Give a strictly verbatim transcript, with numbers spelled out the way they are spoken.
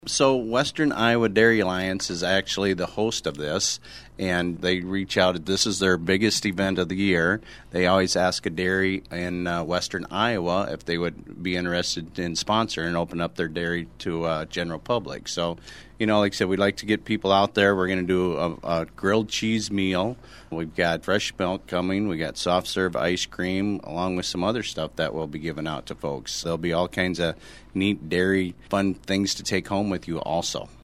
So Western Iowa Dairy Alliance is actually the host of this, and they reach out. This is their biggest event of the year. They always ask a dairy in uh, Western Iowa if they would be interested in sponsoring and open up their dairy to uh, general public. So, you know, like I said, we'd like to get people out there. We're going to do a, a grilled cheese meal. We've got fresh milk coming. We got soft serve ice cream, along with some other stuff that we'll be giving out to folks. There'll be all kinds of neat dairy fun things to take home with you also.